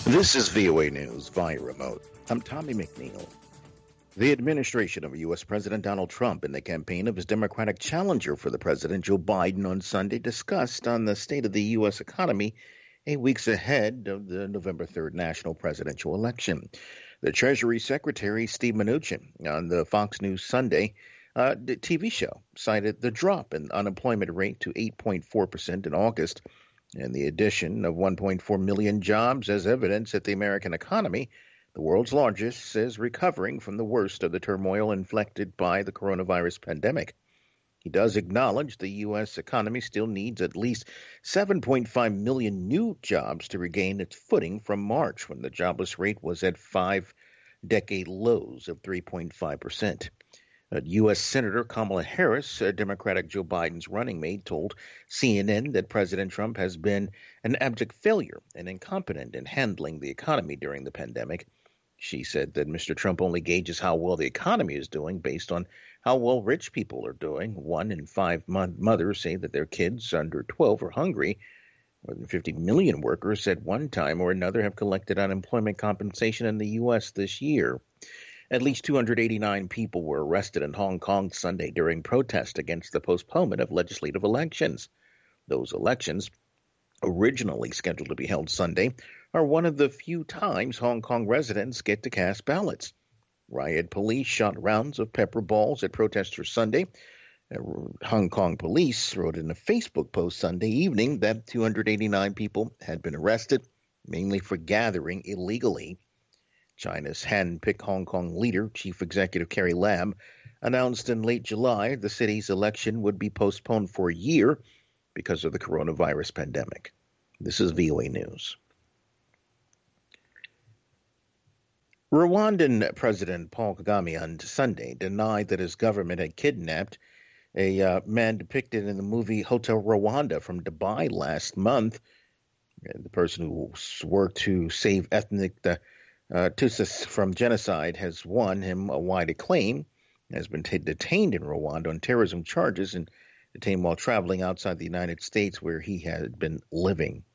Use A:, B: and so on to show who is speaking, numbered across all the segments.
A: This is VOA News via remote. I'm Tommy McNeil. The administration of U.S. President Donald Trump and the campaign of his Democratic challenger for the president, Joe Biden, on Sunday discussed on the state of the U.S. economy 8 weeks ahead of the November 3rd national presidential election. The Treasury Secretary, Steve Mnuchin, on the Fox News Sunday the TV show, cited the drop in unemployment rate to 8.4% in August and the addition of 1.4 million jobs as evidence that the American economy, the world's largest, is recovering from the worst of the turmoil inflicted by the coronavirus pandemic. He does acknowledge the U.S. economy still needs at least 7.5 million new jobs to regain its footing from March, when the jobless rate was at 5-decade lows of 3.5%. U.S. Senator Kamala Harris, Democratic Joe Biden's running mate, told CNN that President Trump has been an abject failure and incompetent in handling the economy during the pandemic. She said that Mr. Trump only gauges how well the economy is doing based on how well rich people are doing. 1 in 5 mothers say that their kids under 12 are hungry. More than 50 million workers at one time or another have collected unemployment compensation in the U.S. this year. At least 289 people were arrested in Hong Kong Sunday during protests against the postponement of legislative elections. Those elections, originally scheduled to be held Sunday, are one of the few times Hong Kong residents get to cast ballots. Riot police shot rounds of pepper balls at protesters Sunday. Hong Kong police wrote in a Facebook post Sunday evening that 289 people had been arrested, mainly for gathering illegally. China's hand-picked Hong Kong leader, Chief Executive Carrie Lam, announced in late July the city's election would be postponed for a year because of the coronavirus pandemic. This is VOA News. Rwandan President Paul Kagame on Sunday denied that his government had kidnapped a man depicted in the movie Hotel Rwanda from Dubai last month. The person who worked to save ethnic Tutsis from genocide has won him a wide acclaim, has been detained in Rwanda on terrorism charges and detained while traveling outside the United States where he had been living.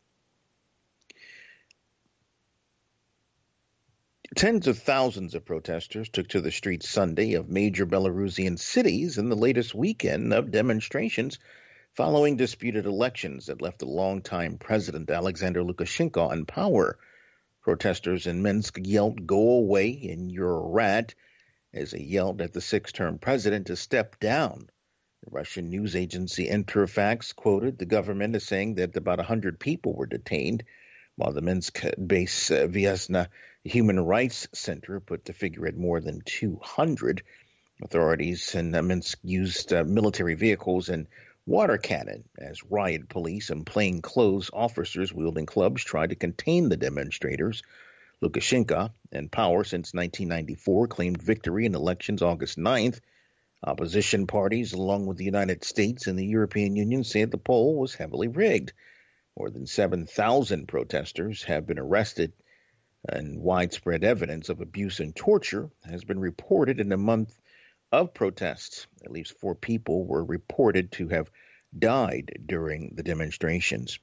A: Tens of thousands of protesters took to the streets Sunday of major Belarusian cities in the latest weekend of demonstrations following disputed elections that left the longtime president Alexander Lukashenko in power. Protesters in Minsk yelled, "Go away," and "You're a rat," as they yelled at the six-term president to step down. The Russian news agency Interfax quoted the government as saying that about 100 people were detained, while the Minsk-based Vyazna Human Rights Center put the figure at more than 200. Authorities in Minsk used military vehicles and water cannon as riot police and plainclothes officers wielding clubs tried to contain the demonstrators. Lukashenko, in power since 1994, claimed victory in elections August 9th. Opposition parties, along with the United States and the European Union, said the poll was heavily rigged. More than 7,000 protesters have been arrested, and widespread evidence of abuse and torture has been reported in a month of protests. At least 4 people were reported to have died during the demonstrations.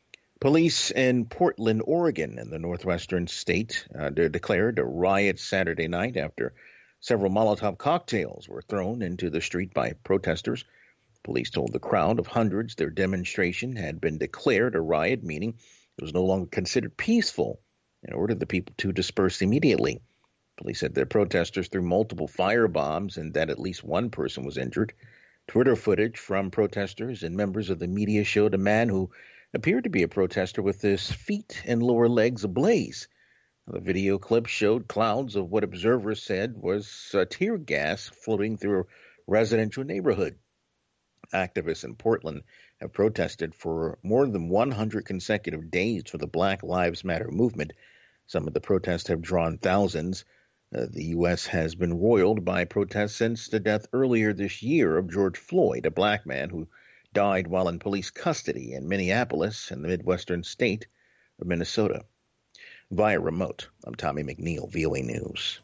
A: Police in Portland, Oregon, in the northwestern state, declared a riot Saturday night after several Molotov cocktails were thrown into the street by protesters. Police told the crowd of hundreds their demonstration had been declared a riot, meaning it was no longer considered peaceful, and ordered the people to disperse immediately. Police said their protesters threw multiple firebombs and that at least one person was injured. Twitter footage from protesters and members of the media showed a man who appeared to be a protester with his feet and lower legs ablaze. The video clip showed clouds of what observers said was tear gas floating through a residential neighborhood. Activists in Portland have protested for more than 100 consecutive days for the Black Lives Matter movement. Some of the protests have drawn thousands. The U.S. has been roiled by protests since the death earlier this year of George Floyd, a black man who died while in police custody in Minneapolis in the Midwestern state of Minnesota. Via remote, I'm Tommy McNeil, VOA News.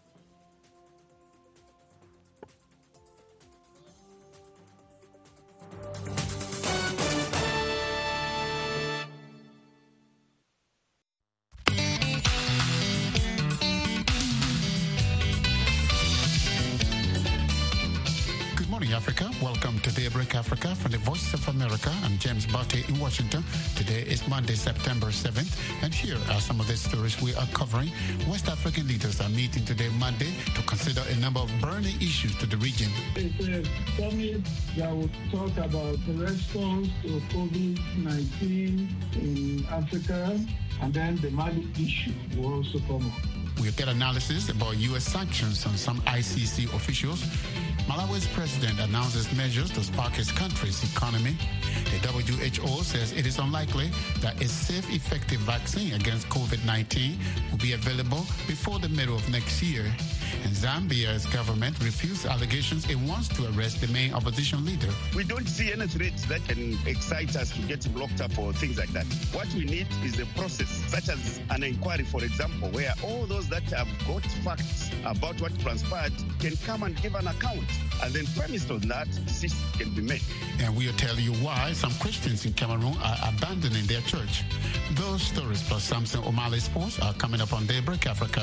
B: welcome to Daybreak Africa from the Voice of America. I'm James Barty in Washington. Today is Monday, September 7th, and here are some of the stories we are covering. West African leaders are meeting today, Monday, to consider a number of burning issues to the region.
C: It's a summit that will talk about the response to COVID-19 in Africa, and then the Mali issue will also come up.
B: We'll get analysis about U.S. sanctions on some ICC officials. Malawi's president announces measures to spark his country's economy. The WHO says it is unlikely that a safe, effective vaccine against COVID-19 will be available before the middle of next year. And Zambia's government refused allegations it wants to arrest the main opposition leader.
D: We don't see any threats that can excite us to get locked up or things like that. What we need is a process, such as an inquiry, for example, where all those that have got facts about what transpired can come and give an account. And then premised on that, decisions can be made.
B: And we'll tell you why some Christians in Cameroon are abandoning their church. Those stories plus Samson O'Malley Sports are coming up on Daybreak Africa.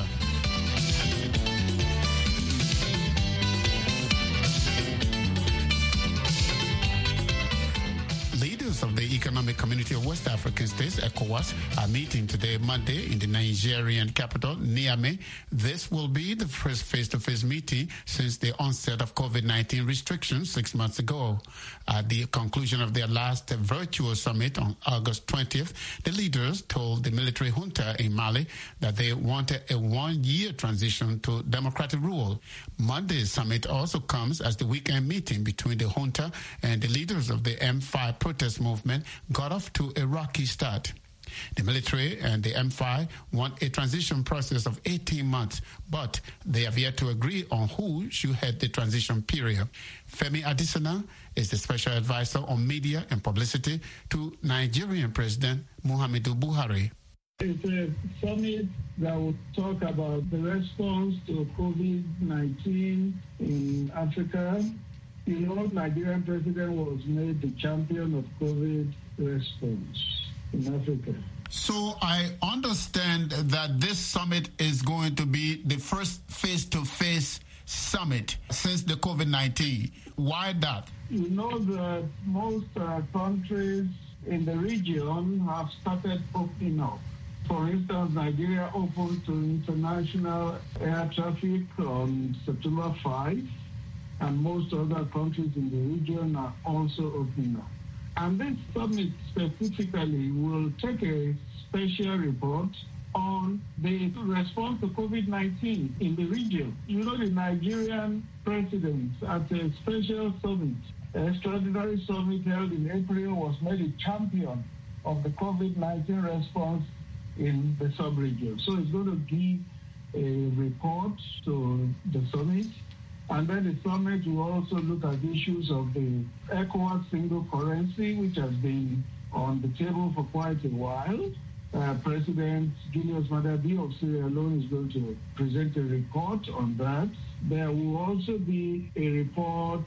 B: Of the Economic Community of West African States, ECOWAS, are meeting today, Monday, in the Nigerian capital, Niamey. This will be the first face-to-face meeting since the onset of COVID-19 restrictions 6 months ago. At the conclusion of their last virtual summit on August 20th, the leaders told the military junta in Mali that they wanted a one-year transition to democratic rule. Monday's summit also comes as the weekend meeting between the junta and the leaders of the M5 protest movement got off to a rocky start. The military and the M5 want a transition process of 18 months, but they have yet to agree on who should head the transition period. Femi Adesina is the special advisor on media and publicity to Nigerian President Muhammadu Buhari.
C: It's a summit that will talk about the response to COVID-19 in Africa. You know, Nigerian president was made the champion of COVID response in Africa.
B: So I understand that this summit is going to be the first face-to-face summit since the COVID-19. Why that?
C: You know that most countries in the region have started opening up. For instance, Nigeria opened to international air traffic on September 5. And most other countries in the region are also opening up. And this summit specifically will take a special report on the response to COVID-19 in the region. You know, the Nigerian president at a special summit, an extraordinary summit held in April, was made a champion of the COVID-19 response in the sub-region. So it's going to give a report to the summit. And then the summit will also look at issues of the ECOWAS single currency, which has been on the table for quite a while. President Julius Maada Bio of Sierra Leone is going to present a report on that. There will also be a report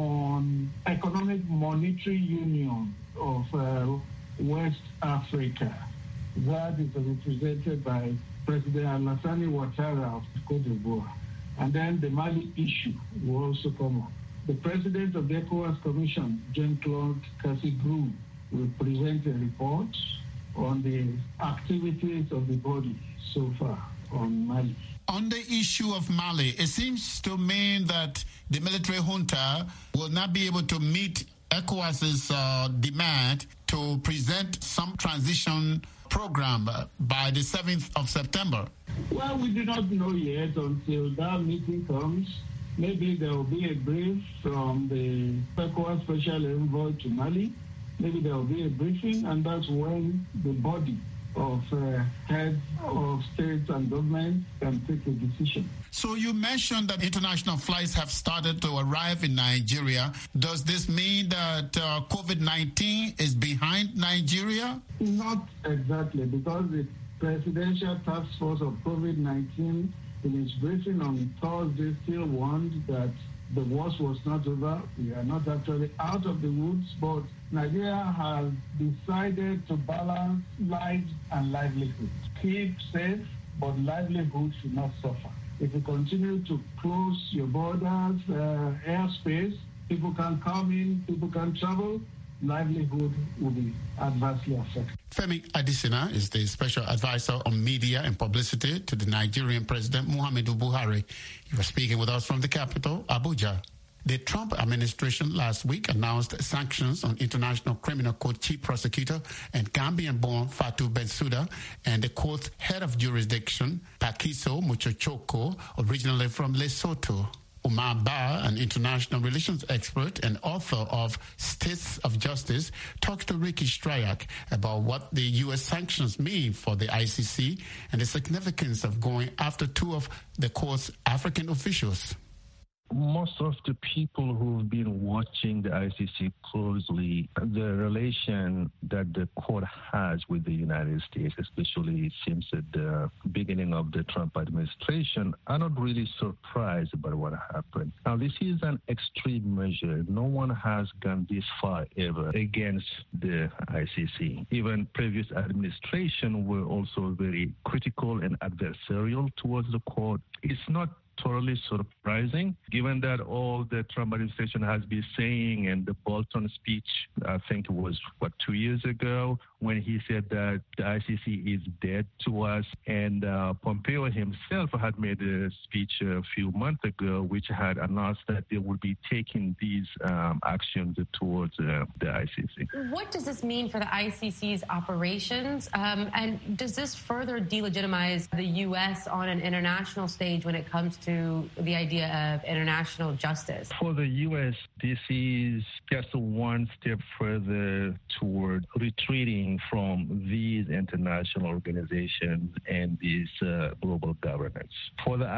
C: on economic monetary union of West Africa. That is represented by President Alassane Ouattara of Cote d'Ivoire. And then the Mali issue will also come up. The president of the ECOWAS Commission, Jean-Claude Cassigrou, will present a report on the activities of the body so far on Mali.
B: On the issue of Mali, it seems to mean that the military junta will not be able to meet ECOWAS's demand to present some transition program by the 7th of September.
C: Well, we do not know yet until that meeting comes. Maybe there will be a brief from the ECOWAS Special Envoy to Mali. Maybe there will be a briefing, and that's when the body of heads of states and governments can take a decision.
B: So you mentioned that international flights have started to arrive in Nigeria. Does this mean that COVID-19 is behind Nigeria?
C: Not exactly, because the Presidential Task Force of COVID-19 in its briefing on Thursday still warned that the worst was not over. We are not actually out of the woods, but Nigeria has decided to balance lives and livelihood. Keep safe, but livelihood should not suffer. If you continue to close your borders, airspace, people can come in, people can travel, livelihood will be adversely affected.
B: Femi Adesina is the special advisor on media and publicity to the Nigerian President Muhammadu Buhari. He was speaking with us from the capital, Abuja. The Trump administration last week announced sanctions on International Criminal Court Chief Prosecutor and Gambian-born Fatou Bensouda and the court's head of jurisdiction, Pakiso Muchochoko, originally from Lesotho. Umar Ba, an international relations expert and author of States of Justice, talks to Ricky Strayak about what the U.S. sanctions mean for the ICC and the significance of going after two of the court's African officials.
E: Most of the people who've been watching the ICC closely, the relation that the court has with the United States, especially since the beginning of the Trump administration, are not really surprised about what happened. Now, this is an extreme measure. No one has gone this far ever against the ICC. Even previous administration were also very critical and adversarial towards the court. It's not totally surprising, given that all the Trump administration has been saying, and the Bolton speech, I think it was, 2 years ago, when he said that the ICC is dead to us. And Pompeo himself had made a speech a few months ago, which had announced that they would be taking these actions towards the ICC.
F: What does this mean for the ICC's operations? And does this further delegitimize the U.S. on an international stage when it comes to the idea of international justice?
E: For the U.S., this is just one step further toward retreating from these international organizations and this global governance. For the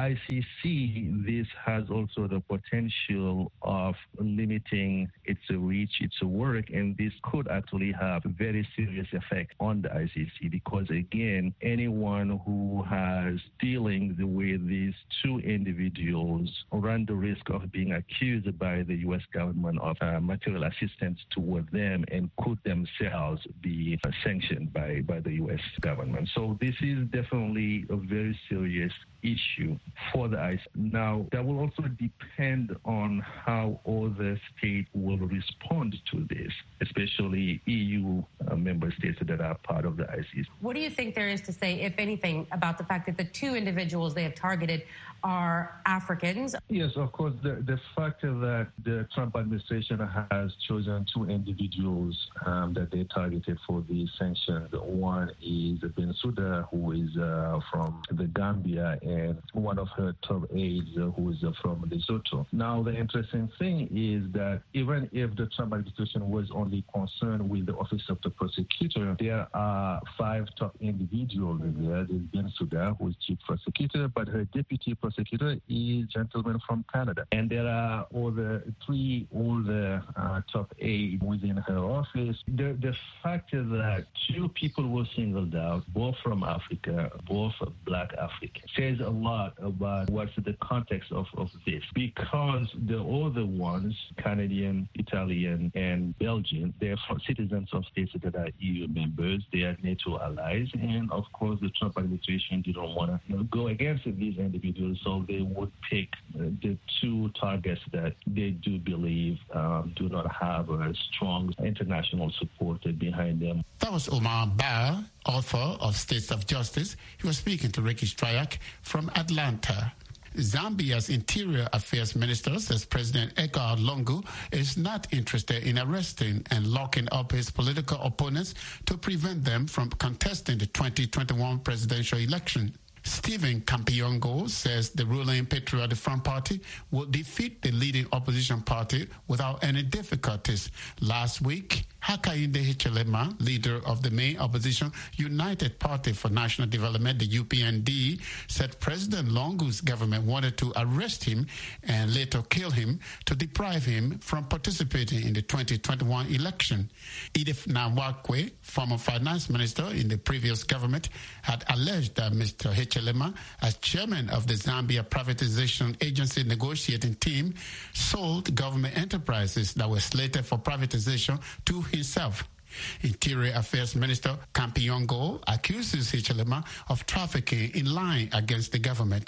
E: ICC, this has also the potential of limiting its reach, its work, and this could actually have a very serious effect on the ICC because, again, anyone who has dealings with these two individuals run the risk of being accused by the U.S. government of material assistance toward them and could themselves be sanctioned by the U.S. government. So this is definitely a very serious issue for the ICC. Now, that will also depend on how other states will respond to this, especially EU member states that are part of the ICC.
F: What do you think there is to say, if anything, about the fact that the two individuals they have targeted are Africans?
E: Yes, of course. The fact that the Trump administration has chosen two individuals that they targeted for the sanctions. One is Bensouda, who is from the Gambia, and one of her top aides who is from Lesotho. Now, the interesting thing is that even if the Trump administration was only concerned with the office of the prosecutor, there are 5 top individuals there. There's Bensouda, who is chief prosecutor, but her deputy prosecutor is a gentleman from Canada. And there are other 3 older top aides within her office. The fact is that 2 people were singled out, both from Africa, both black Africans, says a lot about what's the context of this. Because the other ones, Canadian, Italian, and Belgian, they're citizens of states that are EU members. They are NATO allies. And, of course, the Trump administration didn't want to go against these individuals, so they would pick the 2 targets that they do believe do not have a strong international support behind them.
B: That was Umar Ba, author of States of Justice. He was speaking to Ricky Strayak from Atlanta. Zambia's Interior Affairs Minister says President Edgar Lungu is not interested in arresting and locking up his political opponents to prevent them from contesting the 2021 presidential election. Stephen Kampiongo says the ruling Patriotic Front Party will defeat the leading opposition party without any difficulties. Last week, Hakainde Hichilema, leader of the main opposition United Party for National Development, the UPND, said President Lungu's government wanted to arrest him and later kill him to deprive him from participating in the 2021 election. Edith Nawakwe, former finance minister in the previous government, had alleged that Mr. Hichilema, as chairman of the Zambia Privatization Agency negotiating team, sold government enterprises that were slated for privatization to himself. Interior Affairs Minister Kampiongo accuses Hichilema of trafficking in line against the government.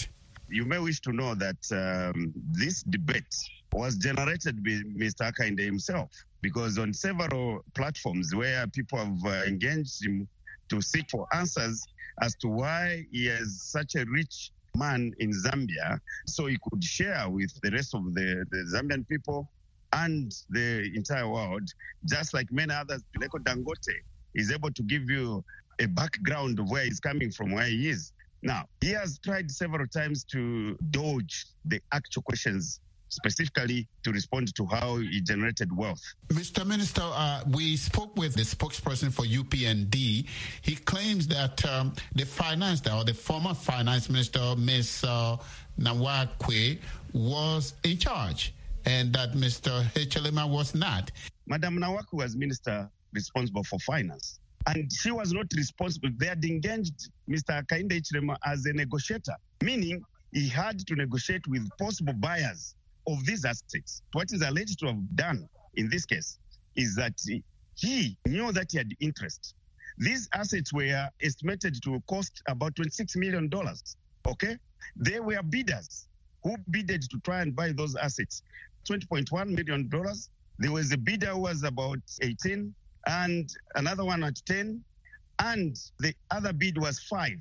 D: You may wish to know that this debate was generated by Mr. Hakainde himself, because on several platforms where people have engaged him to seek for answers as to why he is such a rich man in Zambia, so he could share with the rest of the Zambian people and the entire world, just like many others. Aliko Dangote is able to give you a background of where he's coming from, where he is. Now, he has tried several times to dodge the actual questions, specifically to respond to how he generated wealth.
B: Mr. Minister, we spoke with the spokesperson for UPND. He claims that the former finance minister, Ms. Nawakwe, was in charge and that Mr. Hichilema was not.
D: Madam Nawakwe was minister responsible for finance, and she was not responsible. They had engaged Mr. Hakainde Hichilema as a negotiator, meaning he had to negotiate with possible buyers of these assets. What is alleged to have done in this case is that he knew that he had interest. These assets were estimated to cost about $26 million, okay? They were bidders who bidded to try and buy those assets. $20.1 million. There was a bidder who was about 18 and another one at 10. And the other bid was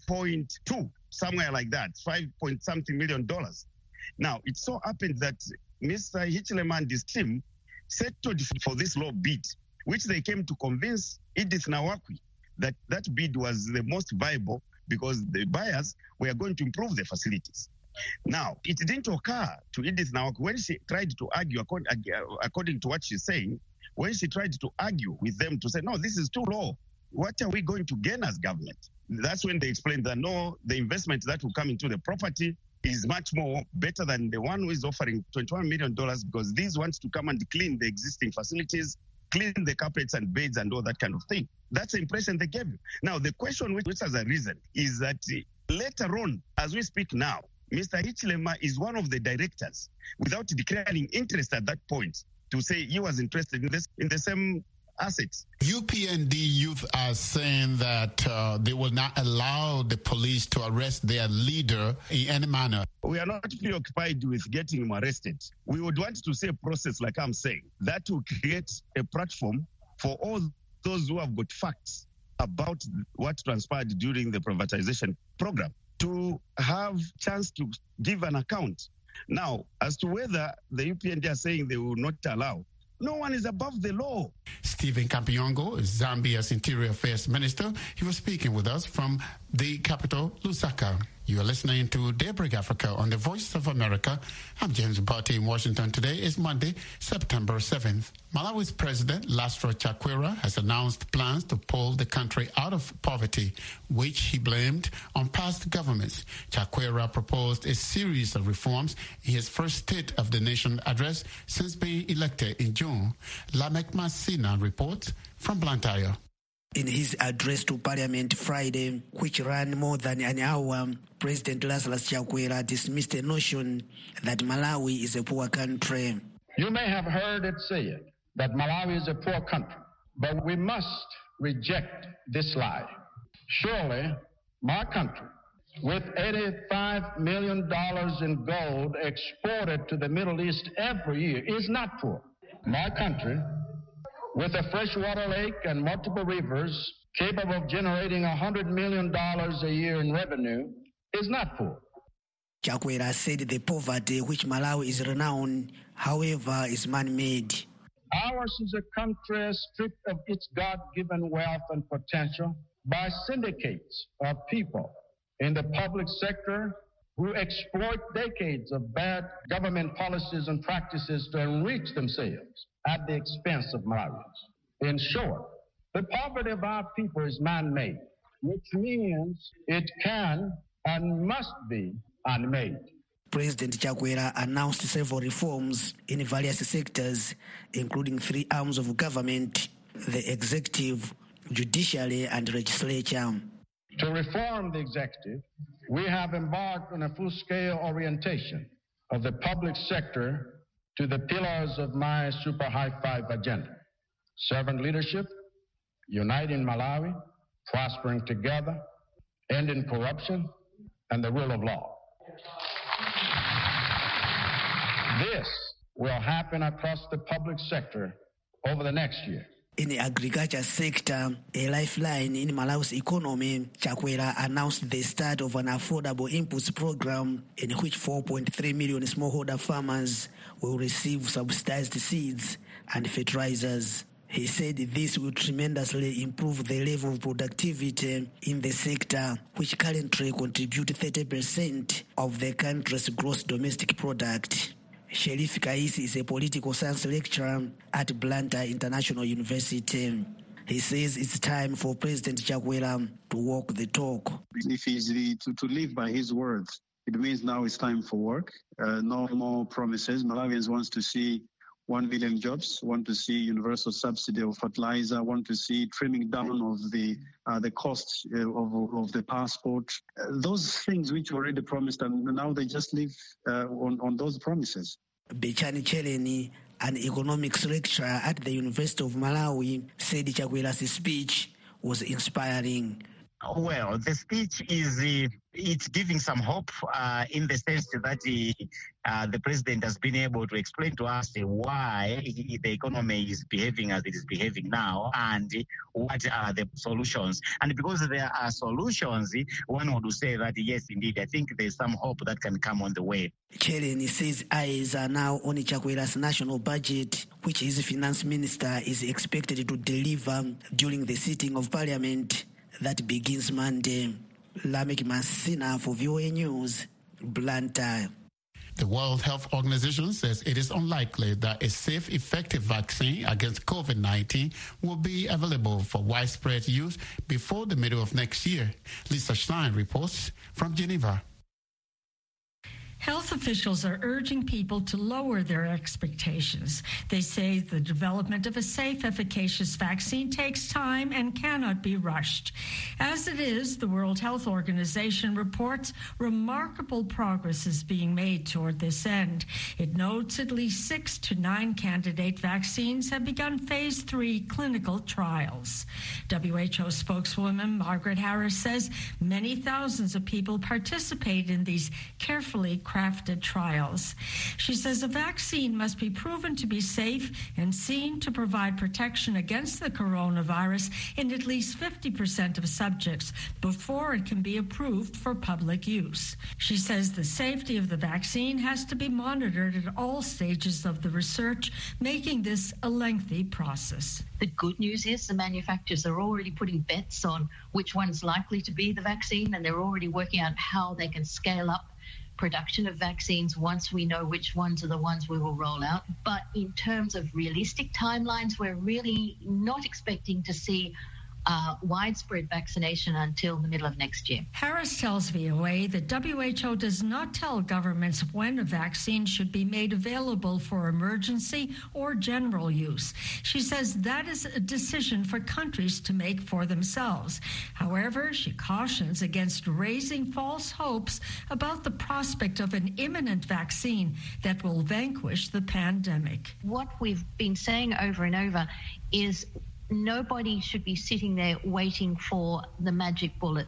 D: 5.2, somewhere like that, $5-point-something million. Now, it so happened that Mr. Hichilema and his team settled for this low bid, which they came to convince Edith Nawakwe that that bid was the most viable because the buyers were going to improve the facilities. Now, it didn't occur to Edith Nawakwe when she tried to argue, according to what she's saying, when she tried to argue with them to say, no, this is too low. What are we going to gain as government? That's when they explained that, no, the investment that will come into the property is much more better than the one who is offering $21 million because these want to come and clean the existing facilities, clean the carpets and beds and all that kind of thing. That's the impression they gave you. Now, the question which has arisen is that later on, as we speak now, Mr. Hichilema is one of the directors without declaring interest at that point to say he was interested in the same assets.
B: UPND youth are saying that they will not allow the police to arrest their leader in any manner.
D: We are not preoccupied with getting him arrested. We would want to see a process, like I'm saying, that will create a platform for all those who have got facts about what transpired during the privatization program to have chance to give an account. Now, as to whether the UPND are saying they will not allow, no one is above the law.
B: Stephen Kampiongo is Zambia's Interior Affairs Minister. He was speaking with us from the capital, Lusaka. You are listening to Daybreak Africa on the Voice of America. I'm James Barty in Washington. Today is Monday, September 7th. Malawi's President Lastra Chakwera has announced plans to pull the country out of poverty, which he blamed on past governments. Chakwera proposed a series of reforms in his first State of the Nation address since being elected in June. Lamek Masina reports from Blantyre.
G: In his address to Parliament Friday, which ran more than an hour, President Lazarus Chakwera dismissed the notion that Malawi is a poor country.
H: You may have heard it said that Malawi is a poor country, but we must reject this lie. Surely, my country, with $85 million in gold exported to the Middle East every year, is not poor. My country, with a freshwater lake and multiple rivers capable of generating $100 million a year in revenue, is not poor.
G: Chakwera said the poverty which Malawi is renowned, however, is man-made.
H: Ours is a country stripped of its God-given wealth and potential by syndicates of people in the public sector who exploit decades of bad government policies and practices to enrich themselves at the expense of Malawians. In short, the poverty of our people is man-made, which means it can and must be unmade.
G: President Chakwera announced several reforms in various sectors, including 3 arms of government, the executive, judiciary, and legislature.
H: To reform the executive, we have embarked on a full-scale orientation of the public sector to the pillars of my Super High Five agenda: servant leadership, uniting Malawi, prospering together, ending corruption, and the rule of law. This will happen across the public sector over the next year.
G: In the agriculture sector, a lifeline in Malawi's economy, Chakwera announced the start of an affordable inputs program in which 4.3 million smallholder farmers will receive subsidized seeds and fertilizers. He said this will tremendously improve the level of productivity in the sector, which currently contributes 30% of the country's gross domestic product. Sherif Kaisi is a political science lecturer at Blantyre International University. He says it's time for President Chakwera to walk the talk.
C: If he's to live by his words, it means now it's time for work. No more promises. Malawians want to see 1 million jobs, want to see universal subsidy of fertilizer, want to see trimming down of the costs of the passport. Those things which were already promised, and now they just live on those promises.
G: Bechani Cheleni, an economics lecturer at the University of Malawi, said Chakwera's speech was inspiring.
I: Well, the speech it's giving some hope in the sense that the president has been able to explain to us why the economy is behaving as it is behaving now and what are the solutions. And because there are solutions, one would say that, yes, indeed, I think there's some hope that can come on the way.
G: Cheleni says eyes are now on Chakwera's national budget, which his finance minister is expected to deliver during the sitting of parliament that begins Monday. Lamek Masina for VOA News, Blantyre.
B: The World Health Organization says it is unlikely that a safe, effective vaccine against COVID-19 will be available for widespread use before the middle of next year. Lisa Schlein reports from Geneva.
J: Health officials are urging people to lower their expectations. They say the development of a safe, efficacious vaccine takes time and cannot be rushed. As it is, the World Health Organization reports remarkable progress is being made toward this end. It notes at least 6 to 9 candidate vaccines have begun phase 3 clinical trials. WHO spokeswoman Margaret Harris says many thousands of people participate in these carefully crafted trials. She says a vaccine must be proven to be safe and seen to provide protection against the coronavirus in at least 50% of subjects before it can be approved for public use. She says the safety of the vaccine has to be monitored at all stages of the research, making this a lengthy process.
K: The good news is the manufacturers are already putting bets on which one's likely to be the vaccine, and they're already working out how they can scale up production of vaccines once we know which ones are the ones we will roll out. But in terms of realistic timelines, we're really not expecting to see widespread vaccination until the middle of next year.
J: Harris tells VOA that WHO does not tell governments when a vaccine should be made available for emergency or general use. She says that is a decision for countries to make for themselves. However, she cautions against raising false hopes about the prospect of an imminent vaccine that will vanquish the pandemic.
K: What we've been saying over and over is nobody should be sitting there waiting for the magic bullet,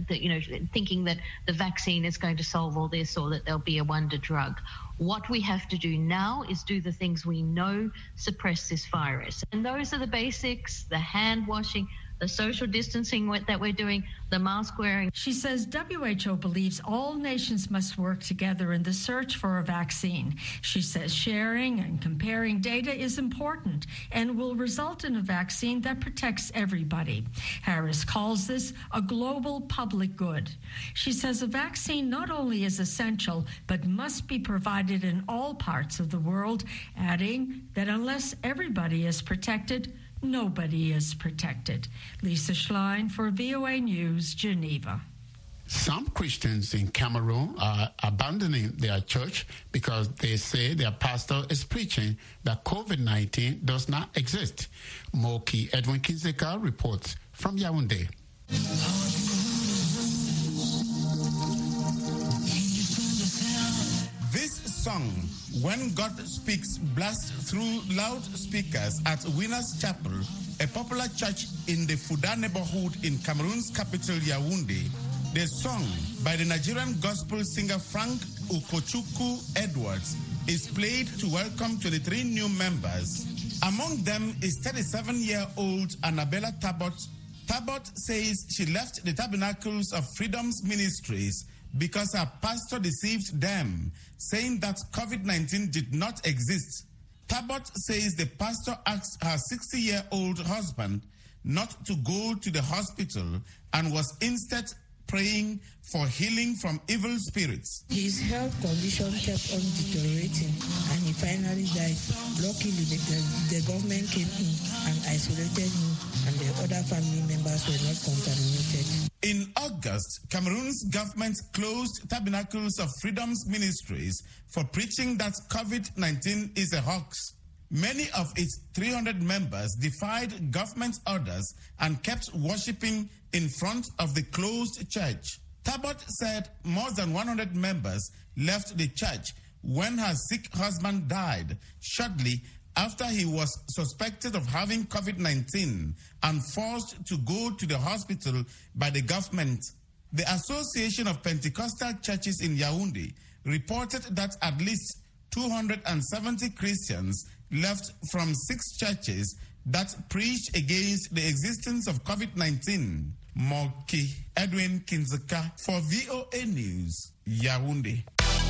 K: thinking that the vaccine is going to solve all this or that there'll be a wonder drug. What we have to do now is do the things we know suppress this virus. And those are the basics, the hand washing, the social distancing that we're doing, the mask wearing.
J: She says WHO believes all nations must work together in the search for a vaccine. She says sharing and comparing data is important and will result in a vaccine that protects everybody. Harris calls this a global public good. She says a vaccine not only is essential, but must be provided in all parts of the world, adding that unless everybody is protected, nobody is protected. Lisa Schlein for VOA News, Geneva.
B: Some Christians in Cameroon are abandoning their church because they say their pastor is preaching that COVID-19 does not exist. Moki Edwin Kinzeka reports from Yaoundé.
L: This song, When God Speaks, blasts through loudspeakers at Winners Chapel, a popular church in the Fuda neighborhood in Cameroon's capital, Yaoundé. The song by the Nigerian gospel singer Frank Ukochukwu Edwards is played to welcome 23 new members. Among them is 37-year-old Annabella Tabot. Tabot says she left the Tabernacles of Freedom's ministries because her pastor deceived them, saying that COVID-19 did not exist. Tabot says the pastor asked her 60-year-old husband not to go to the hospital and was instead praying for healing from evil spirits.
M: His health condition kept on deteriorating and he finally died. Luckily, the government came in and isolated him and the other family members were not contaminated.
L: In August, Cameroon's government closed Tabernacles of Freedom's ministries for preaching that COVID-19 is a hoax. Many of its 300 members defied government orders and kept worshipping in front of the closed church. Tabot said more than 100 members left the church when her sick husband died shortly after he was suspected of having COVID-19 and forced to go to the hospital by the government. The Association of Pentecostal Churches in Yaoundé reported that at least 270 Christians left from 6 churches that preach against the existence of COVID-19. Moki Edwin Kinzaka for VOA News, Yaoundé.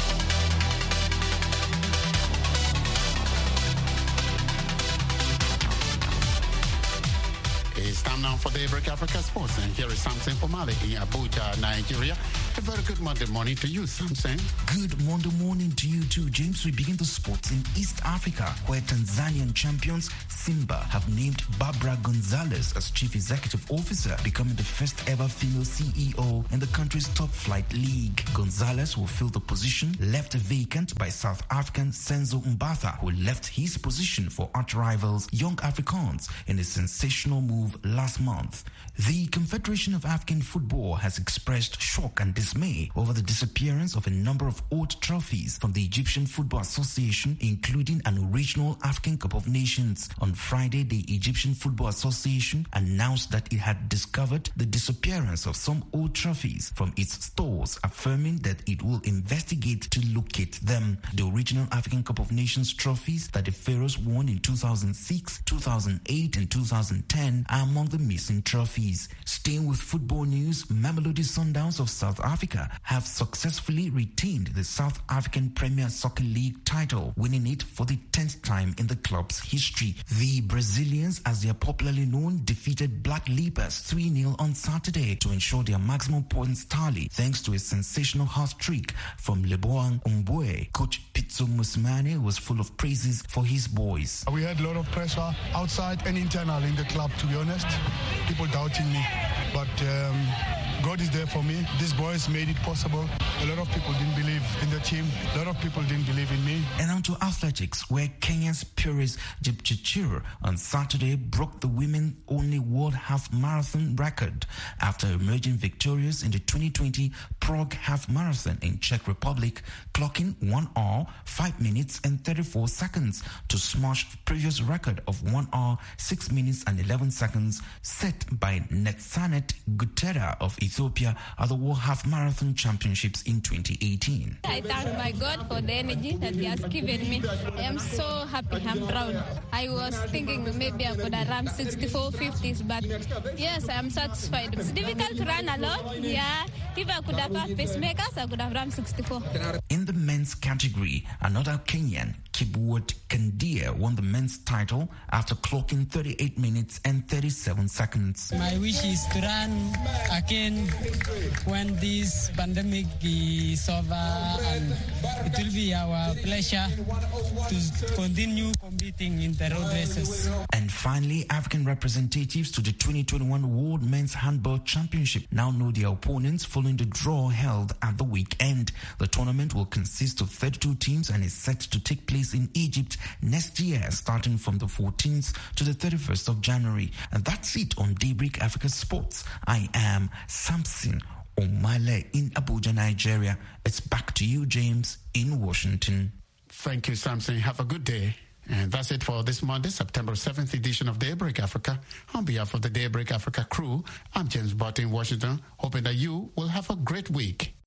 B: It's time now for Daybreak Africa Sports, and here is Samson Omale in Abuja, Nigeria. A very good Monday morning to you, Samson.
N: Good Monday morning to you too, James. We begin the sports in East Africa, where Tanzanian champions Simba have named Barbara Gonzalez as Chief Executive Officer, becoming the first ever female CEO in the country's top flight league. Gonzalez will fill the position left vacant by South African Senzo Mbatha, who left his position for arch-rivals Young Africans in a sensational move last month. The Confederation of African Football has expressed shock and dismay over the disappearance of a number of old trophies from the Egyptian Football Association, including an original African Cup of Nations. On Friday, the Egyptian Football Association announced that it had discovered the disappearance of some old trophies from its stores, affirming that it will investigate to locate them. The original African Cup of Nations trophies that the Pharaohs won in 2006, 2008 and 2010 are among the missing trophies. Staying with football news, Mamelodi Sundowns of South Africa have successfully retained the South African Premier Soccer League title, winning it for the 10th time in the club's history. The Brazilians, as they are popularly known, defeated Black Leopards 3-0 on Saturday to ensure their maximum points tally, thanks to a sensational hat-trick from Leboang Umbue. Coach Pitso Mosimane was full of praises for his boys.
O: We had a lot of pressure outside and internal in the club, to be honest. People doubting me, but God is there for me. These boys made it possible. A lot of people didn't believe in the team. A lot of people didn't believe in me.
N: And on to athletics, where Kenya's Purist Jepchirchir on Saturday broke the women-only World Half Marathon record after emerging victorious in the 2020 Prague Half Marathon in Czech Republic, clocking 1 hour, 5 minutes and 34 seconds to smash the previous record of 1 hour, 6 minutes and 11 seconds set by Netsanet Gutera of Ethiopia at the World Half Marathon Championships in 2018.
P: I thank my God for the energy that He has given me. I am so happy, I'm proud. I was thinking maybe I could have run 64 50s, but yes, I am satisfied. It's difficult to run alone, yeah. If I could have had pacemakers, I could have run 64.
N: In the men's category, another Kenyan, Kibwot Kandia, won the men's title after clocking 38 minutes and 37 seconds.
Q: My wish is to run again when this pandemic is over, and it will be our pleasure to continue competing in the road races.
N: And finally, African representatives to the 2021 World Men's Handball Championship now know their opponents following the draw held at the weekend. The tournament will consist of 32 teams and is set to take place in Egypt next year, starting from the 14th to the 31st of January. And that's it on Daybreak Africa Sports. I am Samson Omale in Abuja, Nigeria. It's back to you, James, in Washington.
B: Thank you, Samson. Have a good day. And that's it for this Monday, September 7th edition of Daybreak Africa. On behalf of the Daybreak Africa crew, I'm James Butt in Washington, hoping that you will have a great week.